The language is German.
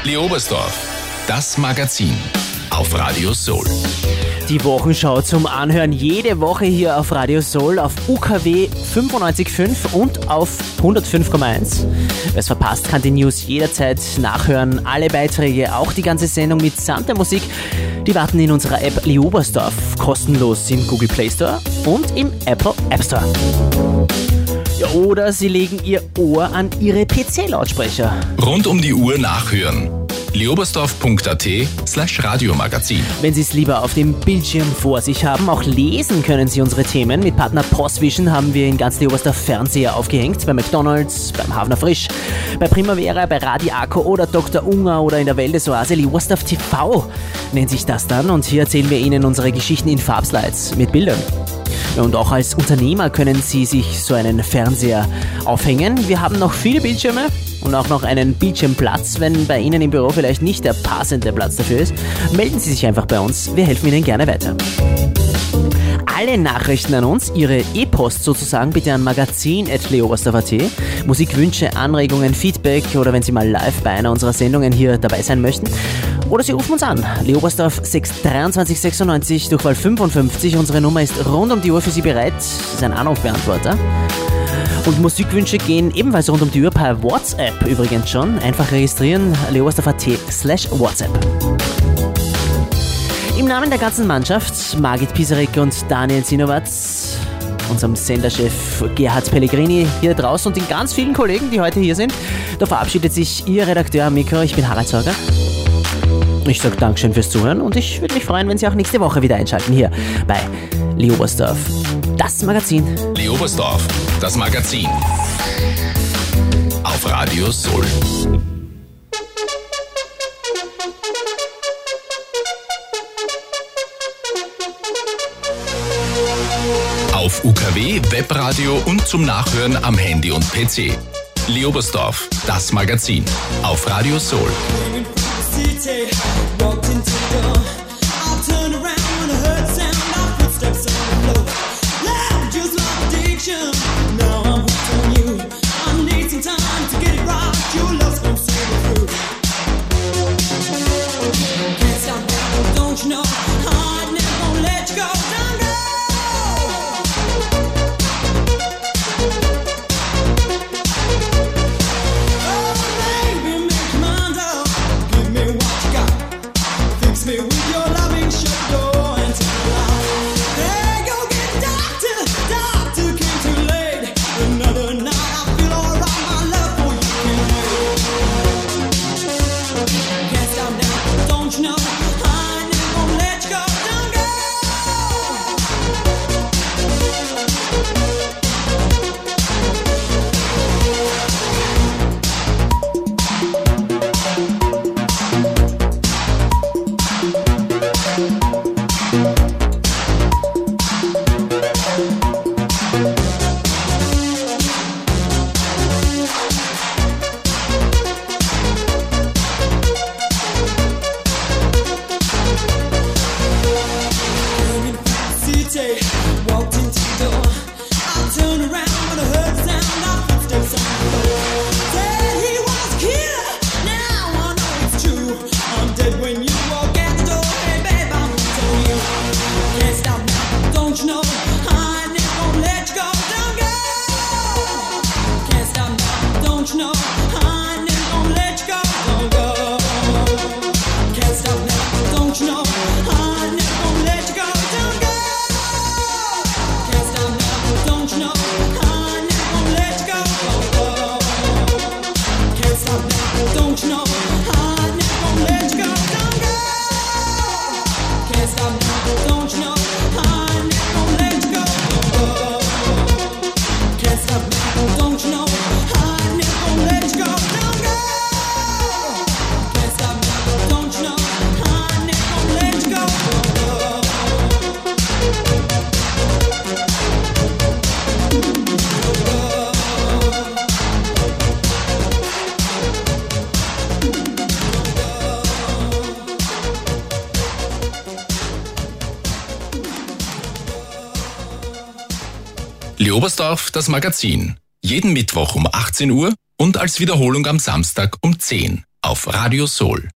Leobersdorf, das Magazin auf Radio Soul. Die Wochenschau zum Anhören jede Woche hier auf Radio Soul auf UKW 95.5 und auf 105,1. Wer es verpasst, kann die News jederzeit nachhören. Alle Beiträge, auch die ganze Sendung mitsamt der Musik, die warten in unserer App Leobersdorf kostenlos im Google Play Store und im Apple App Store. Ja, oder Sie legen Ihr Ohr an Ihre PC-Lautsprecher. Rund um die Uhr nachhören. leobersdorf.at/Radiomagazin. Wenn Sie es lieber auf dem Bildschirm vor sich haben, auch lesen können Sie unsere Themen. Mit Partner PostVision haben wir in ganz Leobersdorf Fernseher aufgehängt. Bei McDonalds, beim Hafner Frisch, bei Primavera, bei Radiaco oder Dr. Unger oder in der Wäldesoase. Leobersdorf TV nennt sich das dann. Und hier erzählen wir Ihnen unsere Geschichten in Farbslides mit Bildern. Und auch als Unternehmer können Sie sich so einen Fernseher aufhängen. Wir haben noch viele Bildschirme und auch noch einen Bildschirmplatz. Wenn bei Ihnen im Büro vielleicht nicht der passende Platz dafür ist, melden Sie sich einfach bei uns. Wir helfen Ihnen gerne weiter. Alle Nachrichten an uns, Ihre E-Post sozusagen, bitte an magazin@leobersdorf.at. Musikwünsche, Anregungen, Feedback oder wenn Sie mal live bei einer unserer Sendungen hier dabei sein möchten. Oder Sie rufen uns an. Leobersdorf 623 96 Durchwahl 55. Unsere Nummer ist rund um die Uhr für Sie bereit. Das ist ein Anrufbeantworter. Und Musikwünsche gehen ebenfalls rund um die Uhr per WhatsApp übrigens schon. Einfach registrieren, leobersdorf.at/WhatsApp. Im Namen der ganzen Mannschaft, Margit Piesarek und Daniel Sinowatz, unserem Senderchef Gerhard Pellegrini hier draußen und den ganz vielen Kollegen, die heute hier sind, da verabschiedet sich Ihr Redakteur am Mikro. Ich bin Harald Sorger. Ich sage Dankeschön fürs Zuhören und ich würde mich freuen, wenn Sie auch nächste Woche wieder einschalten hier bei Leobersdorf, das Magazin. Leobersdorf, das Magazin auf Radio Soul. Auf UKW, Webradio und zum Nachhören am Handy und PC. Leobersdorf, das Magazin auf Radio Soul. Leobersdorf, das Magazin. Jeden Mittwoch um 18 Uhr und als Wiederholung am Samstag um 10. auf Radio Soul.